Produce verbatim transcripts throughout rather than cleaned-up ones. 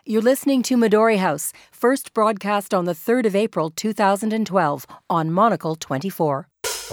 You're listening to Midori House, first broadcast on the third of April two thousand twelve on Monocle twenty-four.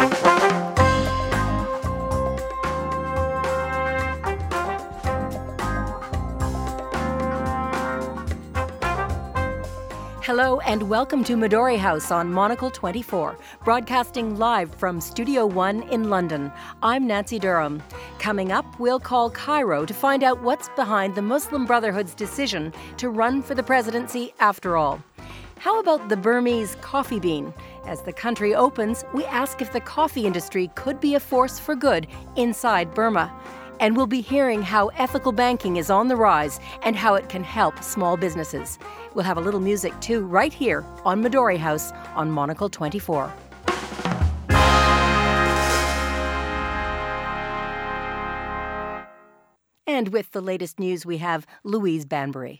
Hello and welcome to Midori House on Monocle twenty-four, broadcasting live from Studio One in London. I'm Nancy Durham. Coming up, we'll call Cairo to find out what's behind the Muslim Brotherhood's decision to run for the presidency after all. How about the Burmese coffee bean? As the country opens, we ask if the coffee industry could be a force for good inside Burma. And we'll be hearing how ethical banking is on the rise and how it can help small businesses. We'll have a little music too, right here on Midori House on Monocle twenty-four. And with the latest news, we have Louise Banbury.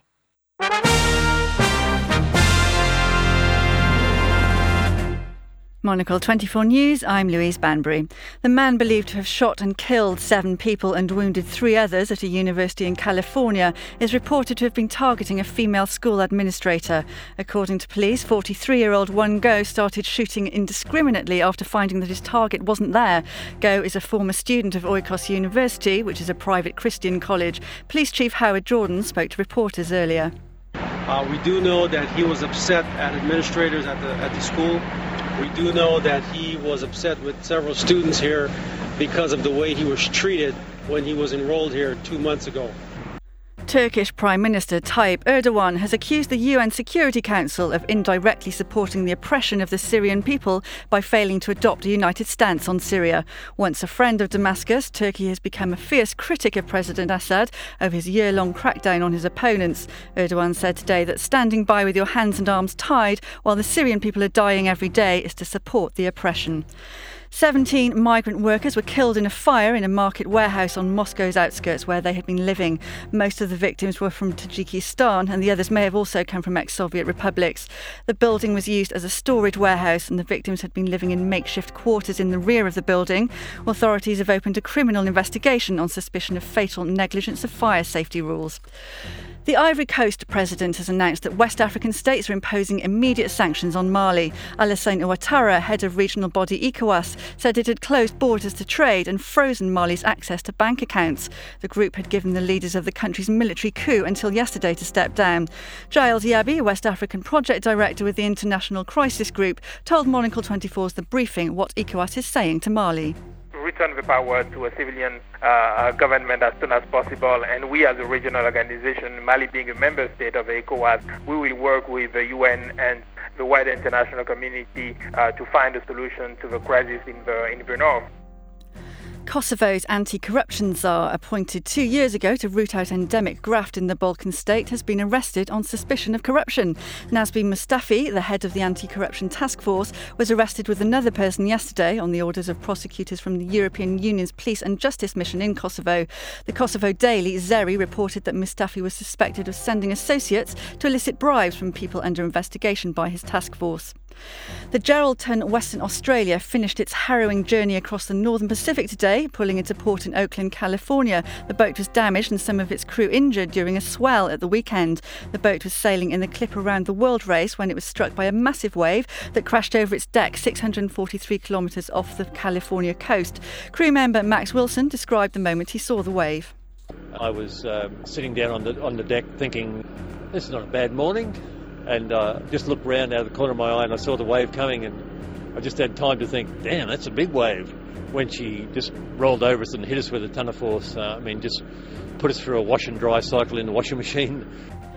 Monocle twenty-four News, I'm Louise Banbury. The man believed to have shot and killed seven people and wounded three others at a university in California is reported to have been targeting a female school administrator. According to police, forty-three-year-old Won Go started shooting indiscriminately after finding that his target wasn't there. Go is a former student of Oikos University, which is a private Christian college. Police Chief Howard Jordan spoke to reporters earlier. Uh, we do know that he was upset at administrators at the at the school. We do know that he was upset with several students here because of the way he was treated when he was enrolled here two months ago. Turkish Prime Minister Tayyip Erdogan has accused the U N Security Council of indirectly supporting the oppression of the Syrian people by failing to adopt a united stance on Syria. Once a friend of Damascus, Turkey has become a fierce critic of President Assad over his year-long crackdown on his opponents. Erdogan said today that standing by with your hands and arms tied while the Syrian people are dying every day is to support the oppression. Seventeen migrant workers were killed in a fire in a market warehouse on Moscow's outskirts where they had been living. Most of the victims were from Tajikistan and the others may have also come from ex-Soviet republics. The building was used as a storage warehouse and the victims had been living in makeshift quarters in the rear of the building. Authorities have opened a criminal investigation on suspicion of fatal negligence of fire safety rules. The Ivory Coast president has announced that West African states are imposing immediate sanctions on Mali. Alassane Ouattara, head of regional body ECOWAS, said it had closed borders to trade and frozen Mali's access to bank accounts. The group had given the leaders of the country's military coup until yesterday to step down. Giles Yabi, West African project director with the International Crisis Group, told Monocle twenty-four's The Briefing what ECOWAS is saying to Mali. Return the power to a civilian uh, government as soon as possible, and we as a regional organization, Mali being a member state of ECOWAS, we will work with the U N and the wider international community uh, to find a solution to the crisis in the, in the north. Kosovo's anti-corruption czar, appointed two years ago to root out endemic graft in the Balkan state, has been arrested on suspicion of corruption. Nazmi Mustafi, the head of the anti-corruption task force, was arrested with another person yesterday on the orders of prosecutors from the European Union's Police and Justice Mission in Kosovo. The Kosovo Daily, Zeri, reported that Mustafi was suspected of sending associates to elicit bribes from people under investigation by his task force. The Geraldton, Western Australia, finished its harrowing journey across the Northern Pacific today, pulling into port in Oakland, California. The boat was damaged and some of its crew injured during a swell at the weekend. The boat was sailing in the Clip Around the World race when it was struck by a massive wave that crashed over its deck six hundred forty-three kilometres off the California coast. Crew member Max Wilson described the moment he saw the wave. I was um, sitting down on the on the deck thinking, this is not a bad morning. And uh, just looked round out of the corner of my eye and I saw the wave coming and I just had time to think, damn, that's a big wave. When she just rolled over us and hit us with a ton of force, uh, I mean, just put us through a wash and dry cycle in the washing machine.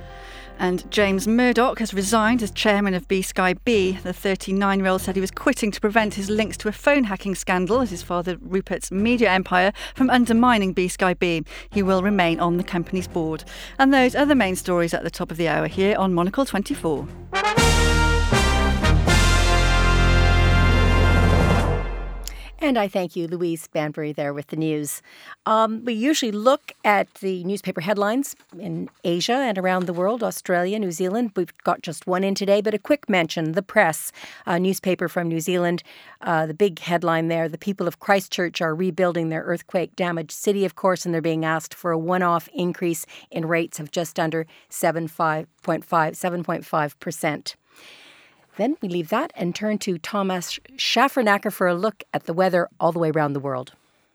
And James Murdoch has resigned as chairman of B Sky B. The thirty-nine-year-old said he was quitting to prevent his links to a phone hacking scandal at his father Rupert's media empire from undermining B Sky B. He will remain on the company's board. And those are the main stories at the top of the hour here on Monocle twenty-four. And I thank you, Louise Banbury, there with the news. Um, we usually look at the newspaper headlines in Asia and around the world, Australia, New Zealand. We've got just one in today, but a quick mention. The Press, a newspaper from New Zealand, uh, the big headline there, the people of Christchurch are rebuilding their earthquake-damaged city, of course, and they're being asked for a one-off increase in rates of just under seven point five percent. Then we leave that and turn to Thomas Schaffernacker for a look at the weather all the way around the world.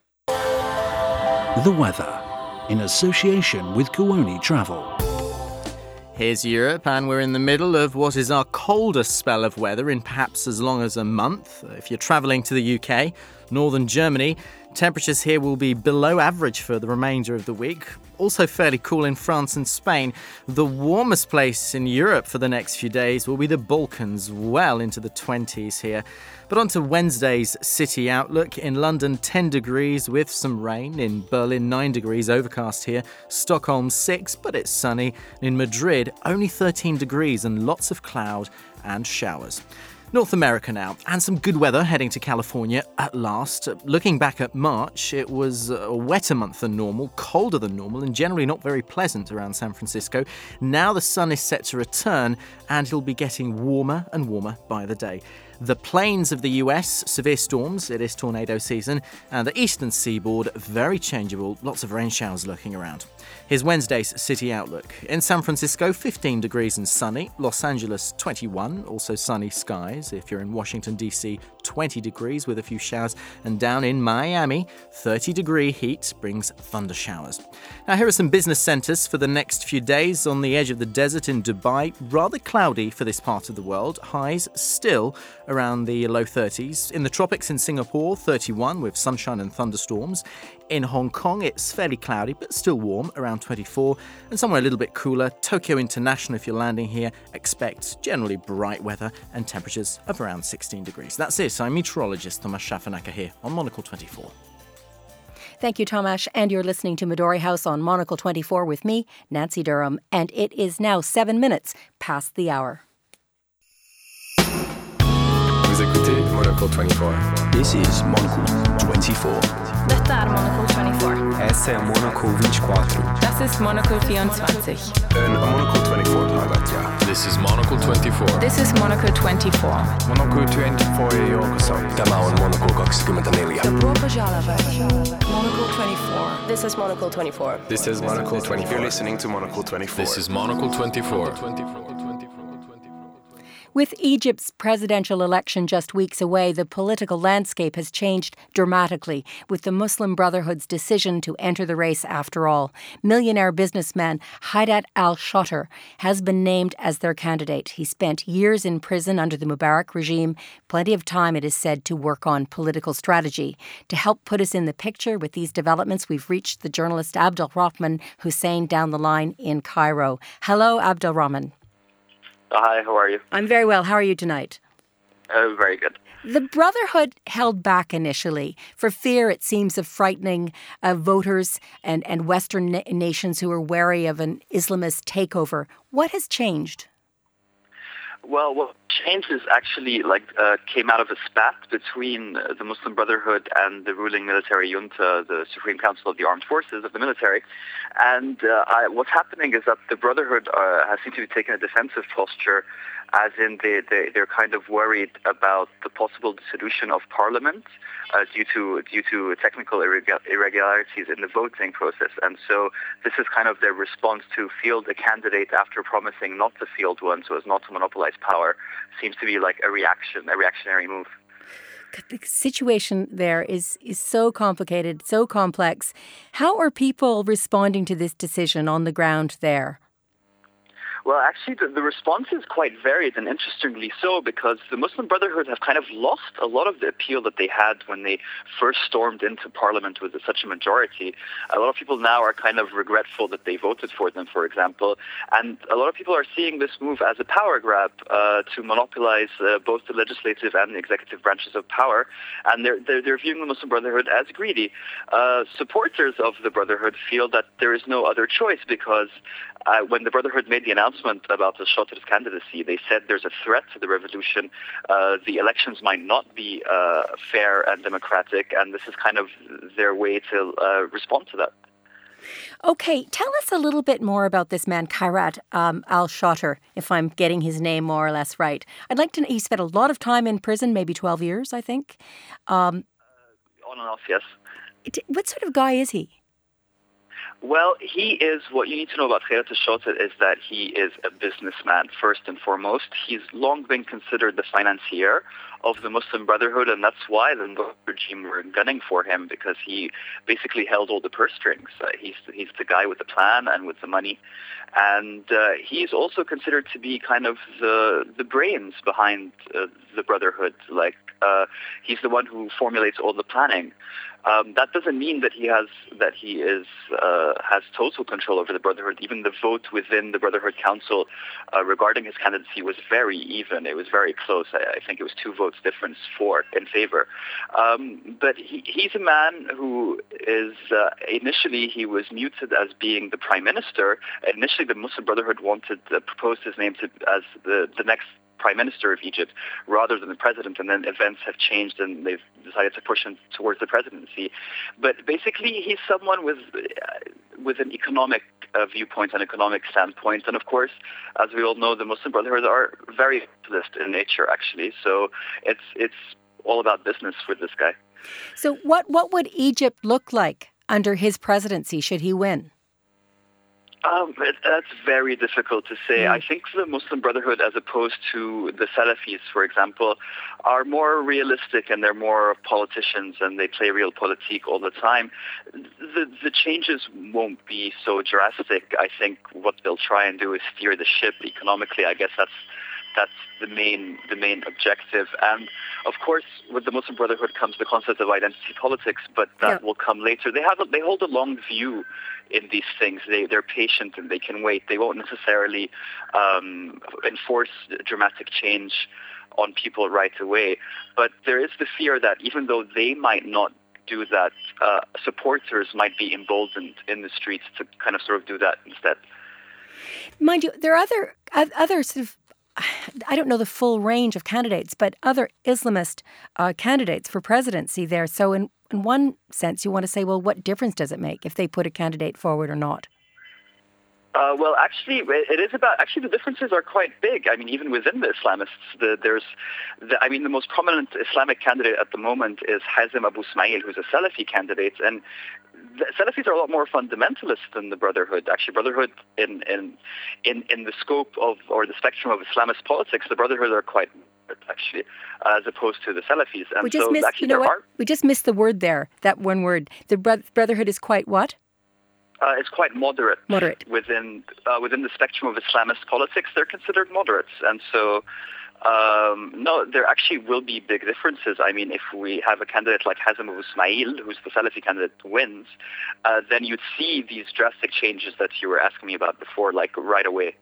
The weather, in association with Kuoni Travel. Here's Europe, and we're in the middle of what is our coldest spell of weather in perhaps as long as a month. If you're travelling to the U K, northern Germany, temperatures here will be below average for the remainder of the week. Also fairly cool in France and Spain. The warmest place in Europe for the next few days will be the Balkans, well into the twenties here. But on to Wednesday's city outlook. In London, ten degrees with some rain. In Berlin, nine degrees, overcast here. Stockholm, six, but it's sunny. In Madrid, only thirteen degrees and lots of cloud and showers. North America now, and some good weather heading to California at last. Looking back at March, it was a wetter month than normal, colder than normal, and generally not very pleasant around San Francisco. Now the sun is set to return, and it'll be getting warmer and warmer by the day. The plains of the U S, severe storms, it is tornado season, and the eastern seaboard, very changeable, lots of rain showers lurking around. Here's Wednesday's city outlook. In San Francisco, fifteen degrees and sunny. Los Angeles, twenty-one, also sunny skies. If you're in Washington, D C, twenty degrees with a few showers. And down in Miami, thirty degree heat brings thunder showers. Now here are some business centres for the next few days. On the edge of the desert in Dubai, rather cloudy for this part of the world. Highs still around the low thirties. In the tropics in Singapore, thirty-one with sunshine and thunderstorms. In Hong Kong, it's fairly cloudy, but still warm, around twenty-four. And somewhere a little bit cooler, Tokyo International, if you're landing here, expect generally bright weather and temperatures of around sixteen degrees. That's it. I'm meteorologist Thomas Schaffernacker here on Monocle twenty-four. Thank you, Tomasz. And you're listening to Midori House on Monocle twenty-four with me, Nancy Durham. And it is now seven minutes past the hour. Vous écoutez Monocle twenty-four. This is Monocle twenty-four. Detta är Monocle twenty-four. Essa é Monocle vinte-quatro. Das ist Monocle vierundzwanzig. En Monocle twenty-four talat. This is Monocle twenty-four. This is Monocle twenty-four. Monocle twenty-four joukossa. Tämä on Monocle kaksikymmentäneljä. Monocle twenty-four. This is Monocle twenty-four. This is Monocle twenty-four. You're listening to Monocle twenty-four. This is Monocle twenty-four. With Egypt's presidential election just weeks away, the political landscape has changed dramatically, with the Muslim Brotherhood's decision to enter the race after all. Millionaire businessman Haidat al-Shotter has been named as their candidate. He spent years in prison under the Mubarak regime, plenty of time, it is said, to work on political strategy. To help put us in the picture with these developments, we've reached the journalist Abdelrahman Hussein down the line in Cairo. Hello, Abdelrahman. Hi, how are you? I'm very well. How are you tonight? Uh, very good. The Brotherhood held back initially for fear, it seems, of frightening uh, voters and, and Western na- nations who are wary of an Islamist takeover. What has changed? Well, what changed is actually like uh, came out of a spat between uh, the Muslim Brotherhood and the ruling military junta, the Supreme Council of the Armed Forces of the military. And uh, I, what's happening is that the Brotherhood uh, has seemed to be taking a defensive posture, as in they, they, they're kind of worried about the possible dissolution of parliament uh, due to due to technical irregu- irregularities in the voting process. And so this is kind of their response to field a candidate after promising not to field one, so as not to monopolize power. Seems to be like a reaction, a reactionary move. The situation there is, is so complicated, so complex. How are people responding to this decision on the ground there? Well, actually, the, the response is quite varied, and interestingly so, because the Muslim Brotherhood have kind of lost a lot of the appeal that they had when they first stormed into parliament with such a majority. A lot of people now are kind of regretful that they voted for them, for example, and a lot of people are seeing this move as a power grab uh, to monopolize uh, both the legislative and the executive branches of power, and they're, they're, they're viewing the Muslim Brotherhood as greedy. Uh, supporters of the Brotherhood feel that there is no other choice because uh, when the Brotherhood made the announcement about the Shotir's candidacy, they said there's a threat to the revolution. Uh, the elections might not be uh, fair and democratic, and this is kind of their way to uh, respond to that. Okay, tell us a little bit more about this man, Khairat um, al-Shotir, if I'm getting his name more or less right. I'd like to know, he spent a lot of time in prison, maybe twelve years, I think. Um, uh, on and off, yes. What sort of guy is he? Well, he is, what you need to know about Khairat al-Shotir is that he is a businessman, first and foremost. He's long been considered the financier of the Muslim Brotherhood, and that's why the regime were gunning for him, because he basically held all the purse strings. Uh, he's, he's the guy with the plan and with the money. And uh, he's also considered to be kind of the, the brains behind uh, the Brotherhood. Like, uh, he's the one who formulates all the planning. Um, that doesn't mean that he has that he is uh, has total control over the Brotherhood. Even the vote within the Brotherhood Council uh, regarding his candidacy was very even. It was very close. I, I think it was two votes difference for in favor. Um, but he, he's a man who is uh, initially he was muted as being the prime minister. Initially, the Muslim Brotherhood wanted to propose his name to as the the next Prime Minister of Egypt rather than the president, and then events have changed and they've decided to push him towards the presidency. But basically, he's someone with uh, with an economic uh, viewpoint, an economic standpoint, and of course, as we all know, the Muslim Brotherhood are very capitalist in nature, actually. So it's it's all about business for this guy. So what what would Egypt look like under his presidency should he win? Um, that's very difficult to say. Mm. I think the Muslim Brotherhood, as opposed to the Salafis, for example, are more realistic and they're more politicians and they play realpolitik all the time. The, the changes won't be so drastic. I think what they'll try and do is steer the ship economically. I guess that's that's the main the main objective. And of course, with the Muslim Brotherhood comes the concept of identity politics, but that yeah. will come later. They have a, they hold a long view in these things. They they're patient and they can wait. They won't necessarily um, enforce dramatic change on people right away. But there is the fear that even though they might not do that, uh, supporters might be emboldened in the streets to kind of sort of do that instead. Mind you, there are other other sort of, I don't know the full range of candidates, but other Islamist uh, candidates for presidency there. So in, in one sense, you want to say, well, what difference does it make if they put a candidate forward or not? Uh, well, actually, it is about, actually, the differences are quite big. I mean, even within the Islamists, the, there's, the, I mean, the most prominent Islamic candidate at the moment is Hazem Abu Ismail, who's a Salafi candidate. And the Salafis are a lot more fundamentalist than the Brotherhood. Actually, Brotherhood, in, in, in, in the scope of, or the spectrum of Islamist politics, the Brotherhood are quite, actually, uh, as opposed to the Salafis. And we just so missed, actually, you know there what? are, we just missed the word there, that one word. The Brotherhood is quite what? Uh, it's quite moderate. Moderate. Within uh, within the spectrum of Islamist politics, they're considered moderates. And so, um, no, there actually will be big differences. I mean, if we have a candidate like Hazem Abu Ismail, who's the Salafi candidate, wins, uh, then you'd see these drastic changes that you were asking me about before, like right away.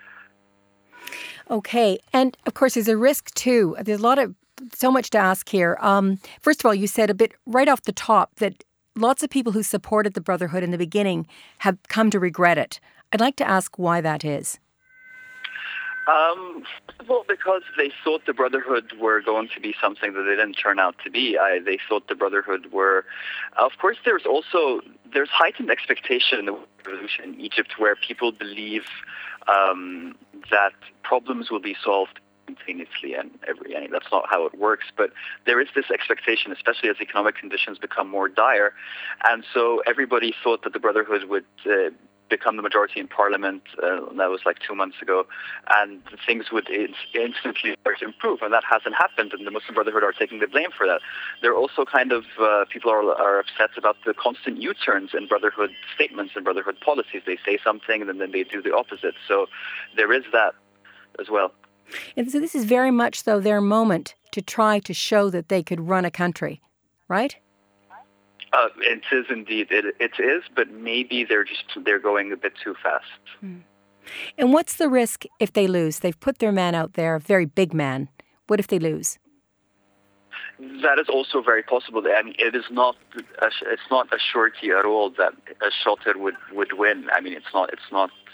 Okay. And, of course, there's a risk, too. There's a lot of, so much to ask here. Um, first of all, you said a bit right off the top that lots of people who supported the Brotherhood in the beginning have come to regret it. I'd like to ask why that is. Um, well, because they thought the Brotherhood were going to be something that they didn't turn out to be. I, they thought the Brotherhood were... Of course, there's also... There's heightened expectation in the revolution in Egypt where people believe um, that problems will be solved simultaneously, and every I mean, that's not how it works, but there is this expectation, especially as economic conditions become more dire, and so everybody thought that the Brotherhood would uh, become the majority in parliament. Uh, that was like two months ago, and things would in- instantly start to improve, and that hasn't happened, and the Muslim Brotherhood are taking the blame for that. They're also kind of, uh, people are, are upset about the constant U-turns in Brotherhood statements and Brotherhood policies. They say something and then they do the opposite, so there is that as well. And so this is very much, though, their moment to try to show that they could run a country, right? Uh, it is indeed. It, it is, but maybe they're just they're going a bit too fast. Hmm. And what's the risk if they lose? They've put their man out there, a very big man. What if they lose? That is also very possible. I mean, it is not a, it's not a surety at all that a Shotir would, would win. I mean, it's not it's not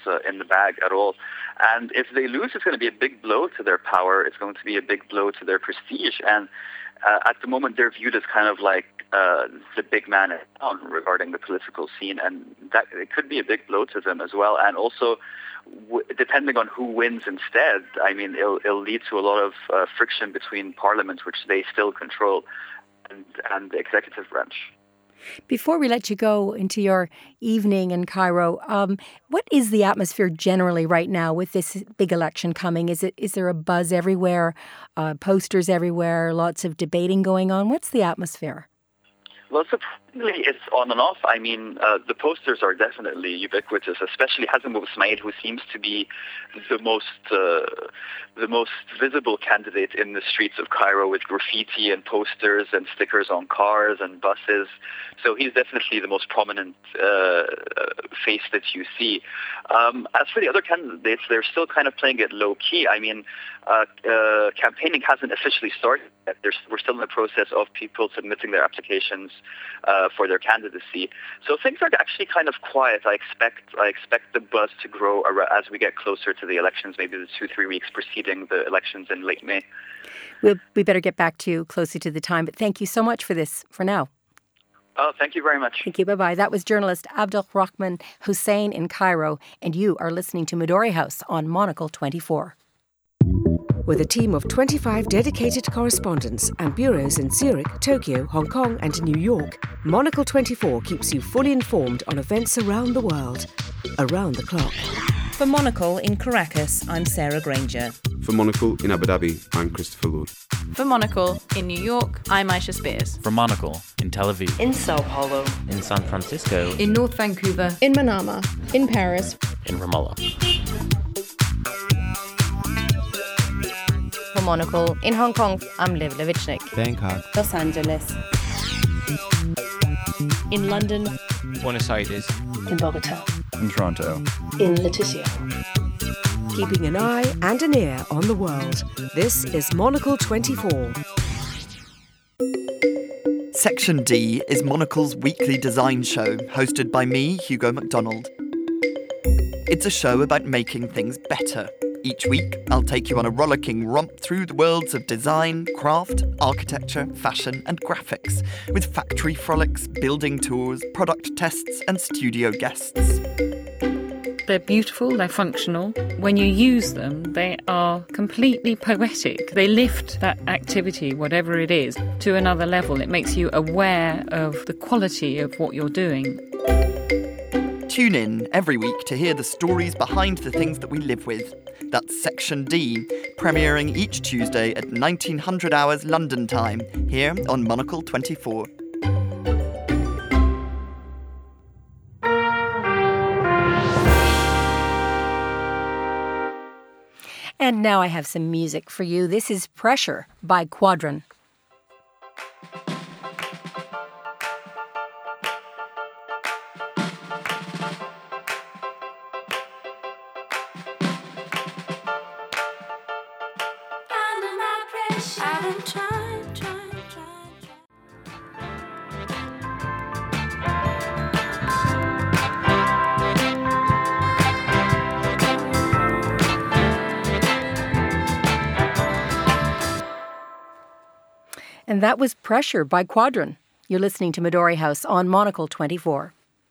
uh, in the bag at all. And if they lose, it's going to be a big blow to their power. It's going to be a big blow to their prestige. And uh, at the moment, they're viewed as kind of like uh, the big man in town regarding the political scene. And that it could be a big blow to them as well. And also, w- depending on who wins instead, I mean, it'll, it'll lead to a lot of uh, friction between parliament, which they still control, and, and the executive branch. Before we let you go into your evening in Cairo, um, what is the atmosphere generally right now with this big election coming? Is it is there a buzz everywhere, uh, posters everywhere, lots of debating going on? What's the atmosphere? Well, surprisingly, it's on and off. I mean, uh, the posters are definitely ubiquitous, especially Hassan Bouismaid, who seems to be the most uh, the most visible candidate in the streets of Cairo, with graffiti and posters and stickers on cars and buses. So he's definitely the most prominent uh, face that you see. Um, as for the other candidates, they're still kind of playing it low-key. I mean, uh, uh, campaigning hasn't officially started yet. There's, we're still in the process of people submitting their applications uh, for their candidacy. So things are actually kind of quiet. I expect I expect the buzz to grow as we get closer to the elections, maybe the two, three weeks preceding the elections in late May. We'll, we better get back to you closer to the time, but thank you so much for this for now. Oh, thank you very much. Thank you. Bye-bye. That was journalist Abdel Rahman Hussein in Cairo, and you are listening to Midori House on Monocle twenty-four. With a team of twenty-five dedicated correspondents and bureaus in Zurich, Tokyo, Hong Kong and New York, Monocle twenty-four keeps you fully informed on events around the world, around the clock. For Monocle in Caracas, I'm Sarah Granger. For Monocle in Abu Dhabi, I'm Christopher Lord. For Monocle in New York, I'm Aisha Spears. For Monocle in Tel Aviv. In Sao Paulo. In San Francisco. In North Vancouver. In Manama. In Paris. In Ramallah. For Monocle in Hong Kong, I'm Liv Levitchnik. Bangkok. Los Angeles. In London. Buenos Aires. In Bogota. In Toronto. In Leticia. Keeping an eye and an ear on the world. This is Monocle twenty-four. Section D is Monocle's weekly design show, hosted by me, Hugo MacDonald. It's a show about making things better. Each week, I'll take you on a rollicking romp through the worlds of design, craft, architecture, fashion and graphics, with factory frolics, building tours, product tests and studio guests. They're beautiful, they're functional. When you use them, they are completely poetic. They lift that activity, whatever it is, to another level. It makes you aware of the quality of what you're doing. Tune in every week to hear the stories behind the things that we live with. That's Section D, premiering each Tuesday at nineteen hundred hours London time, here on Monocle twenty-four. And now I have some music for you. This is Pressure by Quadron. And that was Pressure by Quadron. You're listening to Midori House on Monocle twenty-four.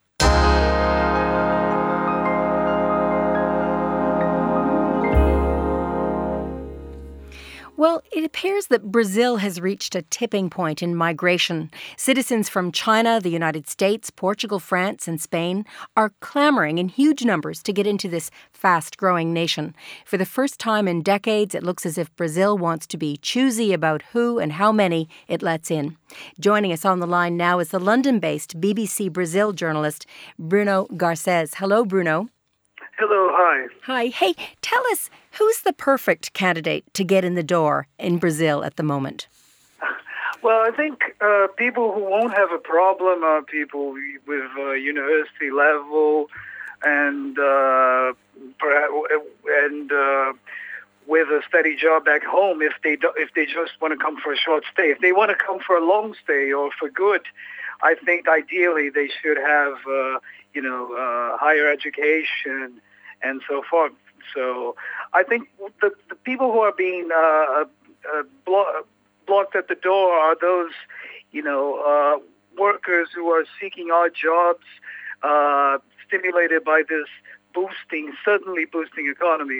Well, it appears that Brazil has reached a tipping point in migration. Citizens from China, the United States, Portugal, France, and Spain are clamoring in huge numbers to get into this fast-growing nation. For the first time in decades, it looks as if Brazil wants to be choosy about who and how many it lets in. Joining us on the line now is the London-based B B C Brazil journalist Bruno Garcés. Hello, Bruno. Hello, hi. Hi. Hey, tell us, who's the perfect candidate to get in the door in Brazil at the moment? Well, I think uh, people who won't have a problem are people with uh, university level and uh, and uh, with a steady job back home. If they do, if they just want to come for a short stay, if they want to come for a long stay or for good, I think ideally they should have uh, you know uh, higher education and so forth. So I think the, the people who are being uh, uh, blo- blocked at the door are those, you know, uh, workers who are seeking odd jobs, uh, stimulated by this boosting, suddenly boosting economy.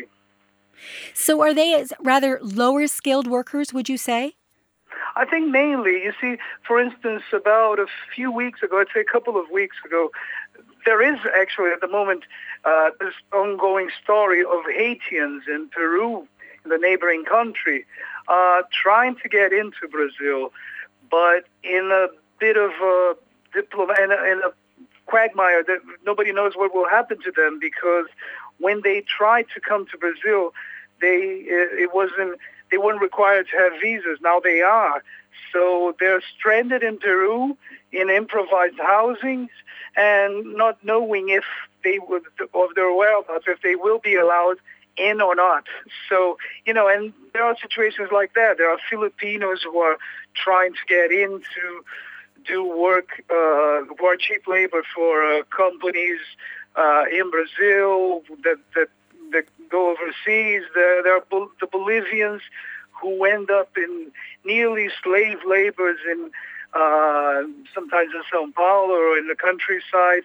So are they rather lower skilled workers, would you say? I think mainly, you see, for instance, about a few weeks ago, I'd say a couple of weeks ago, there is actually at the moment uh, this ongoing story of Haitians in Peru, in the neighboring country, uh, trying to get into Brazil, but in a bit of a diplomat, in a, in a quagmire that nobody knows what will happen to them, because when they tried to come to Brazil, they it wasn't they weren't required to have visas. Now they are. So they're stranded in Peru in improvised housings and not knowing if they would, of their whereabouts, if they will be allowed in or not. So, you know, and there are situations like that. There are Filipinos who are trying to get in to do work, uh, who are cheap labor for uh, companies uh, in Brazil that, that that go overseas. There, there are Bol- the Bolivians who end up in nearly slave labors in uh, sometimes in Sao Paulo or in the countryside.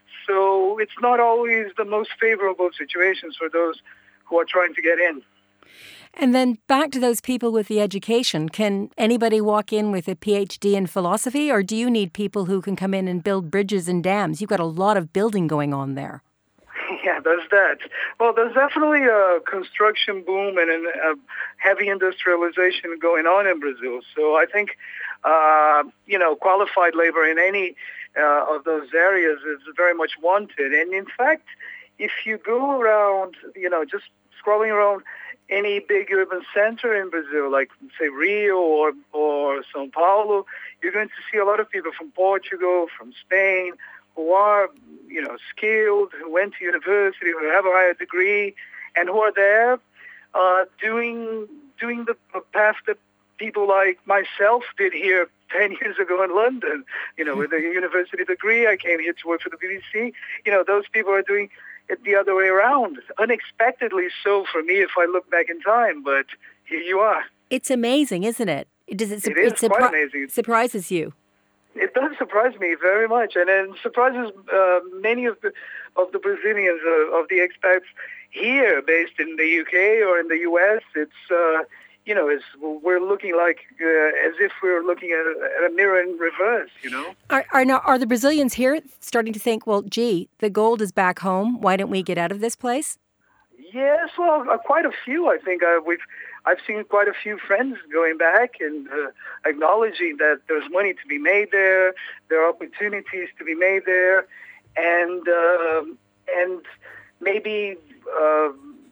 So it's not always the most favorable situations for those who are trying to get in. And then back to those people with the education. Can anybody walk in with a P H D in philosophy, or do you need people who can come in and build bridges and dams? You've got a lot of building going on there. Yeah, there's that. Well, there's definitely a construction boom and a heavy industrialization going on in Brazil. So I think, uh, you know, qualified labor in any uh, of those areas is very much wanted. And in fact, if you go around, you know, just scrolling around any big urban center in Brazil, like, say, Rio or, or Sao Paulo, you're going to see a lot of people from Portugal, from Spain, who are, you know, skilled, who went to university, who have a higher degree, and who are there uh, doing doing the path that people like myself did here ten years ago in London. You know, with a university degree, I came here to work for the B B C. You know, those people are doing it the other way around, unexpectedly so for me if I look back in time, but here you are. It's amazing, isn't it? It, does, it, it is it quite amazing. Surprises you. It does surprise me very much, and it surprises uh, many of the of the Brazilians, uh, of the expats here, based in the U K or in the U S. It's uh, you know, it's, we're looking like uh, as if we're looking at a, at a mirror in reverse. You know, are are now are the Brazilians here starting to think, well, gee, the gold is back home. Why don't we get out of this place? Yes, well, uh, quite a few. I think uh, we've. I've seen quite a few friends going back and uh, acknowledging that there's money to be made there, there are opportunities to be made there, and uh, and maybe uh,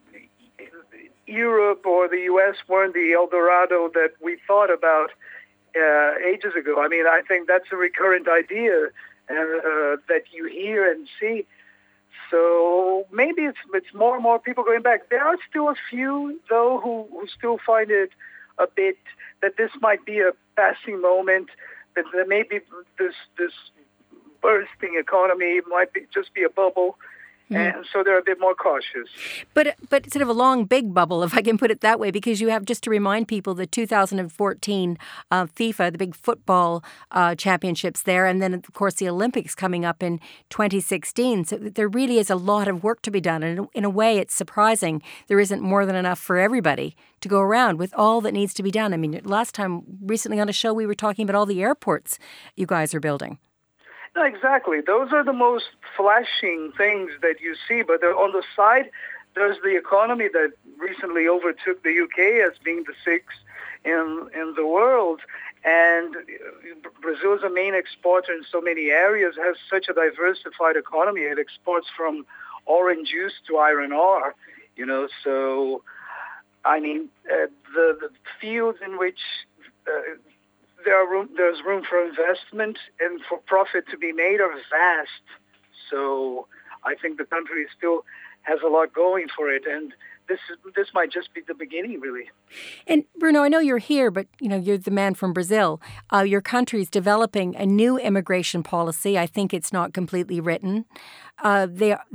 Europe or the U S weren't the El Dorado that we thought about uh, ages ago. I mean, I think that's a recurrent idea and, uh, that you hear and see. So maybe it's it's more and more people going back. There are still a few, though, who, who still find it a bit that this might be a passing moment, that, that maybe this this bursting economy might be, just be a bubble. Mm-hmm. And so they're a bit more cautious. But but sort of a long, big bubble, if I can put it that way, because you have, just to remind people, the two thousand fourteen uh, FIFA, the big football uh, championships there, and then, of course, the Olympics coming up in twenty sixteen. So there really is a lot of work to be done. And in a way, it's surprising there isn't more than enough for everybody to go around with all that needs to be done. I mean, last time, recently on a show, we were talking about all the airports you guys are building. No, exactly. Those are the most flashing things that you see. But on the side, there's the economy that recently overtook the U K as being the sixth in in the world. And Brazil is a main exporter in so many areas, has such a diversified economy. It exports from orange juice to iron ore, you know. So, I mean, uh, the, the fields in which... Uh, There are room, there's room for investment and for profit to be made are vast. So I think the country still has a lot going for it, and this is, this might just be the beginning, really. And Bruno, I know you're here, but you know you're the man from Brazil. Uh, your country's developing a new immigration policy. I think it's not completely written. Uh, they they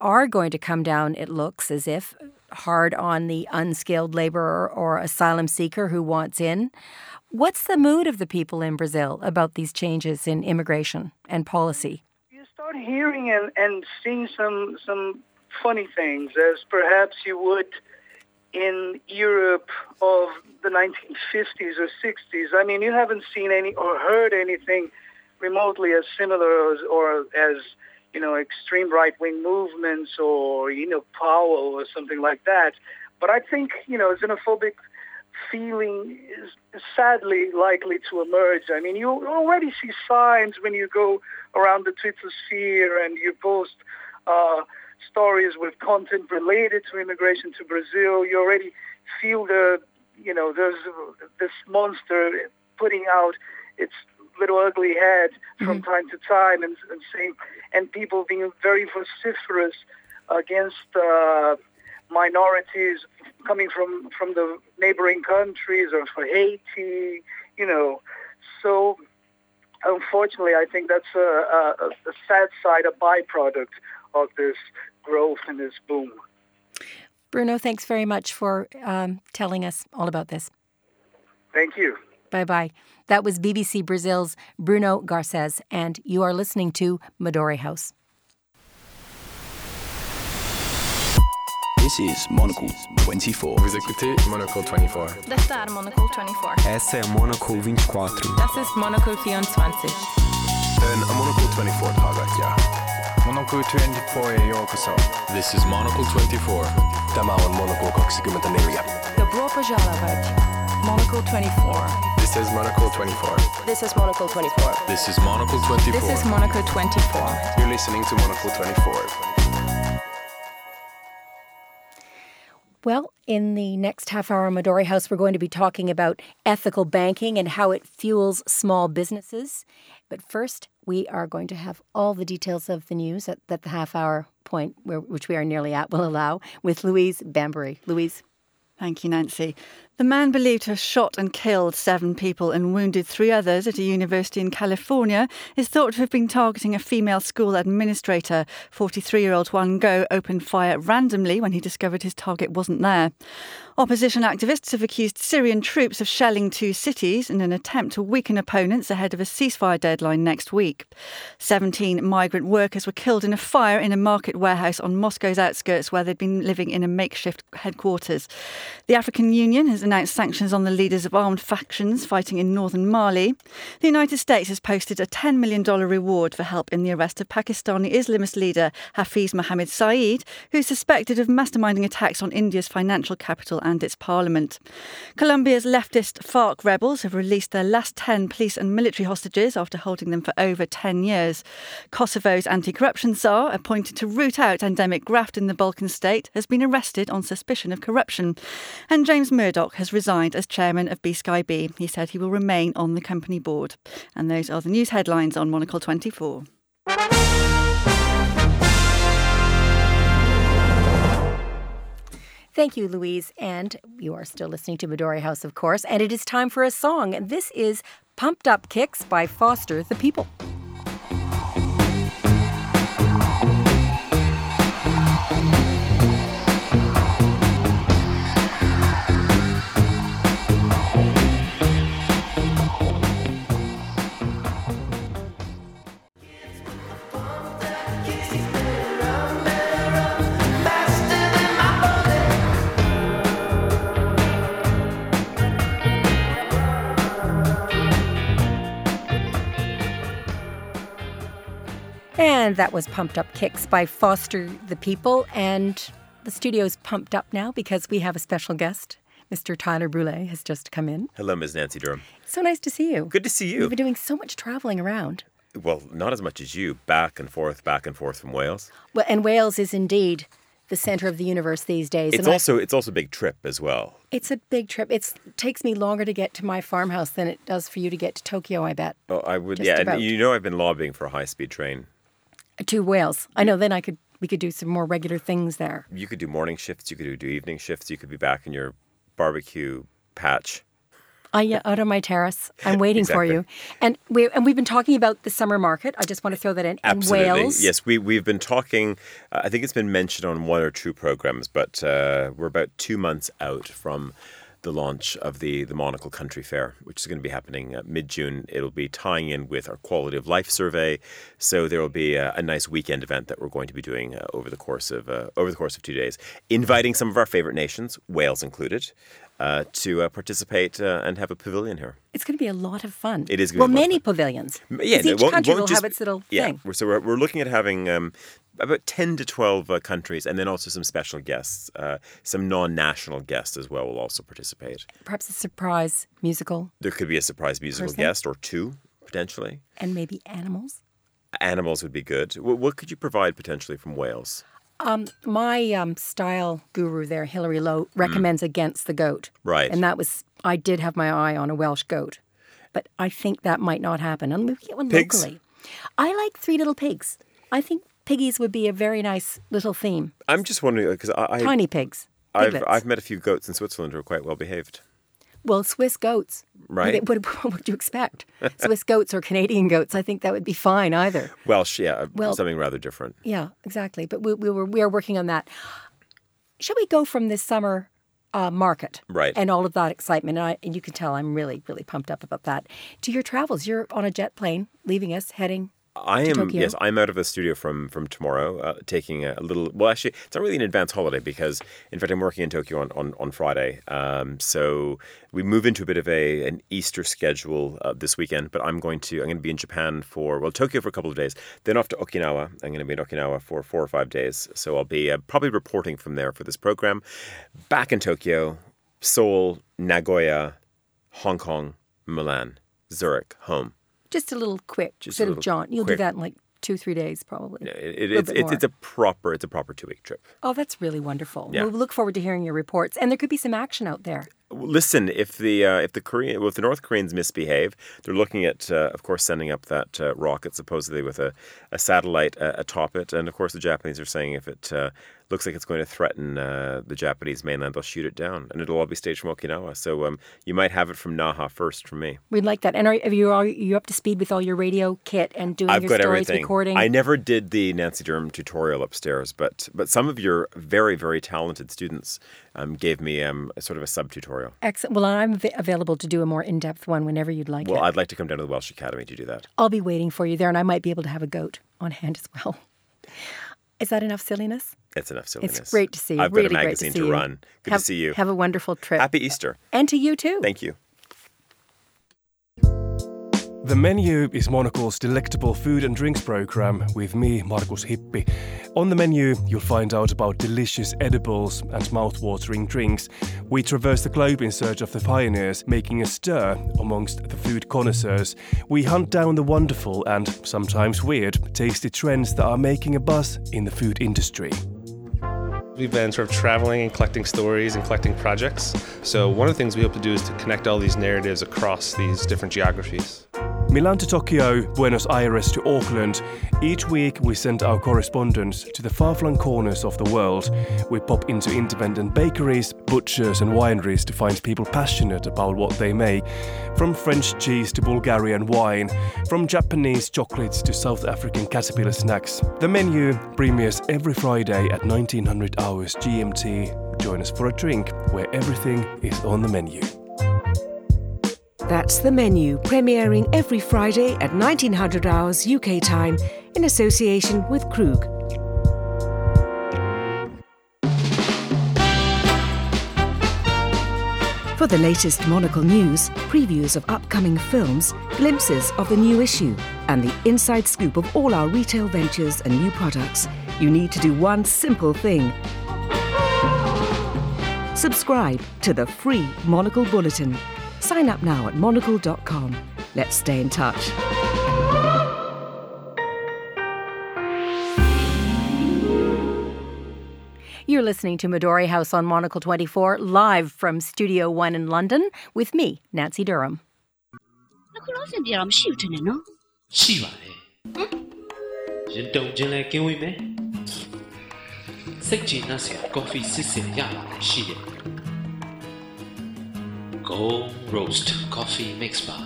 are going to come down, it looks as if, hard on the unskilled laborer or asylum seeker who wants in. What's the mood of the people in Brazil about these changes in immigration and policy? You start hearing and, and seeing some some funny things, as perhaps you would in Europe of the nineteen fifties or sixties. I mean, you haven't seen any or heard anything remotely as similar as, or as, you know, extreme right-wing movements or, you know, Powell or something like that. But I think, you know, xenophobic feeling is sadly likely to emerge. I mean, you already see signs when you go around the Twitter sphere and you post uh, stories with content related to immigration to Brazil. You already feel the, you know, there's this monster putting out its little ugly head from mm-hmm. time to time and, and saying, and people being very vociferous against uh, minorities coming from, from the neighboring countries or for Haiti, you know. So unfortunately, I think that's a, a, a sad side, a byproduct of this growth and this boom. Bruno, thanks very much for um, telling us all about this. Thank you. Bye-bye. That was B B C Brazil's Bruno Garcés, and you are listening to Midori House. This is Monocle twenty-four. Vous écoutez Monocle twenty-four. Detta är Monocle twenty-four. Essa é Monocle twenty-four. Das ist Monocle vierundzwanzig. En Monocle twenty-four tagat, ja. Monocle twenty-four är joukossa. This is Monocle twenty-four. Tämä on Monocle twenty-four. Dobro požalovat. Monocle twenty-four. This is Monocle twenty-four. This is Monocle twenty-four. This is Monocle twenty-four. This is Monocle twenty-four. You're listening to Monocle twenty-four. Well, in the next half hour of Midori House, we're going to be talking about ethical banking and how it fuels small businesses. But first, we are going to have all the details of the news at, at the half hour point, where, which we are nearly at, will allow, with Louise Bambury. Louise. Thank you, Nancy. The man believed to have shot and killed seven people and wounded three others at a university in California is thought to have been targeting a female school administrator. forty-three-year-old Juan Go opened fire randomly when he discovered his target wasn't there. Opposition activists have accused Syrian troops of shelling two cities in an attempt to weaken opponents ahead of a ceasefire deadline next week. seventeen migrant workers were killed in a fire in a market warehouse on Moscow's outskirts where they'd been living in a makeshift headquarters. The African Union has announced sanctions on the leaders of armed factions fighting in northern Mali. The United States has posted a ten million dollars reward for help in the arrest of Pakistani Islamist leader Hafiz Mohammed Saeed, who's suspected of masterminding attacks on India's financial capital and its parliament. Colombia's leftist FARC rebels have released their last ten police and military hostages after holding them for over ten years. Kosovo's anti-corruption czar, appointed to root out endemic graft in the Balkan state, has been arrested on suspicion of corruption. And James Murdoch has resigned as chairman of B Sky B. He said he will remain on the company board. And those are the news headlines on Monocle twenty-four. Thank you, Louise. And you are still listening to Midori House, of course. And it is time for a song. This is Pumped Up Kicks by Foster the People. And that was Pumped Up Kicks by Foster the People. And the studio's pumped up now because we have a special guest. Mister Tyler Brûlé has just come in. Hello, Miz Nancy Durham. So nice to see you. Good to see you. You've been doing so much traveling around. Well, not as much as you. Back and forth, back and forth from Wales. Well, and Wales is indeed the centre of the universe these days. It's and also I, it's also a big trip as well. It's a big trip. It's, it takes me longer to get to my farmhouse than it does for you to get to Tokyo, I bet. Oh, I would. Just yeah, about. And you know I've been lobbying for a high-speed train. To Wales. I know, then I could we could do some more regular things there. You could do morning shifts, you could do evening shifts, you could be back in your barbecue patch. I, uh, out on my terrace. I'm waiting Exactly. for you. And, we, and we've been talking about the summer market. I just want to throw that in. Absolutely. In Wales. Yes, we, we've been talking, uh, I think it's been mentioned on one or two programs, but uh, we're about two months out from the launch of the, the Monocle Country Fair, which is going to be happening uh, mid-June. It'll be tying in with our Quality of Life survey. So there will be a, a nice weekend event that we're going to be doing uh, over the course of uh, over the course of two days, inviting some of our favorite nations, Wales included, uh, to uh, participate uh, and have a pavilion here. It's going to be a lot of fun. It is going well, to be a lot many of fun. pavilions. Yeah, each it won't- country won't will just- have its little yeah, thing. we're- so we're, we're looking at having um, about ten to twelve uh, countries, and then also some special guests, uh, some non-national guests as well will also participate. Perhaps a surprise musical. There could be a surprise musical Person. guest or two, potentially. And maybe animals. Animals would be good. What, what could you provide potentially from Wales? Um, my um, style guru there, Hilary Lowe, recommends against the goat. Right. And that was, I did have my eye on a Welsh goat. But I think that might not happen. And we get one Pigs? locally. I like Three Little Pigs. I think piggies would be a very nice little theme. I'm just wondering, because I, I, Tiny pigs. I've, piglets. I've met a few goats in Switzerland who are quite well behaved. Well, Swiss goats. Right. What, what, what would you expect? Swiss goats or Canadian goats? I think that would be fine either. Welsh, yeah, Well- something rather different. Yeah, exactly. But we, we were we are working on that. Shall we go from this summer uh, market, Right. and all of that excitement? And, I, and you can tell I'm really, really pumped up about that. To your travels, you're on a jet plane, leaving us, heading. I to am, Tokyo? yes, I'm out of the studio from from tomorrow, uh, taking a little, well, actually, it's not really an advance holiday because, in fact, I'm working in Tokyo on, on, on Friday. Um, so we move into a bit of a an Easter schedule uh, this weekend, but I'm going to, I'm going to be in Japan for, well, Tokyo for a couple of days, then off to Okinawa. I'm going to be in Okinawa for four or five days. So I'll be uh, probably reporting from there for this program. Back in Tokyo, Seoul, Nagoya, Hong Kong, Milan, Zurich, home. Just a little quick Just bit a of little jaunt. You'll quick- do that in like two, three days probably. It, A it, little it's bit it's more. it's a proper it's a proper two week trip. Oh, that's really wonderful. Yeah. We'll look forward to hearing your reports. And there could be some action out there. Listen, if the uh, if the Korean well, if the North Koreans misbehave, they're looking at, uh, of course, sending up that uh, rocket supposedly with a, a satellite uh, atop it, and of course the Japanese are saying if it uh, looks like it's going to threaten uh, the Japanese mainland, they'll shoot it down, and it'll all be staged from Okinawa. So um, you might have it from Naha first from me. We'd like that. And are, are, you, are you up to speed with all your radio kit and doing I've your got stories, everything. recording? I never did the Nancy Durham tutorial upstairs, but but some of your very very talented students um, gave me um, a sort of a sub tutorial. Excellent. Well, I'm av- available to do a more in-depth one whenever you'd like Well, it. I'd like to come down to the Welsh Academy to do that. I'll be waiting for you there, and I might be able to have a goat on hand as well. Is that enough silliness? It's enough silliness. It's great to see you. I've really got a great magazine to, see to you. run. Good have, to see you. Have a wonderful trip. Happy Easter. And to you too. Thank you. The Menu is Monocle's delectable food and drinks program with me, Markus Hippi. On the menu, you'll find out about delicious edibles and mouth-watering drinks. We traverse the globe in search of the pioneers, making a stir amongst the food connoisseurs. We hunt down the wonderful and sometimes weird tasty trends that are making a buzz in the food industry. We've been sort of traveling and collecting stories and collecting projects. So one of the things we hope to do is to connect all these narratives across these different geographies. Milan to Tokyo, Buenos Aires to Auckland. Each week we send our correspondents to the far-flung corners of the world. We pop into independent bakeries, butchers and wineries to find people passionate about what they make. From French cheese to Bulgarian wine, from Japanese chocolates to South African caterpillar snacks. The Menu premieres every Friday at nineteen hundred hours G M T. Join us for a drink where everything is on the menu. That's The Menu, premiering every Friday at nineteen hundred hours U K time in association with Krug. For the latest Monocle news, previews of upcoming films, glimpses of the new issue, and the inside scoop of all our retail ventures and new products, you need to do one simple thing. Subscribe to the free Monocle Bulletin. Sign up now at monocle dot com. Let's stay in touch. You're listening to Midori House on Monocle twenty-four, live from Studio One in London, with me, Nancy Durham. အခုလောဆယ်ပြတော့မရှိဘူးထင်တယ်နော်ရှိပါတယ်ရင်တုံချင်းလဲကင်းဝေးမယ်စိတ်ကြည်နှက်စရာကော်ဖီစစ်စစ်ရလာရှိတယ်ကော Gold Roast Coffee Mix Bar.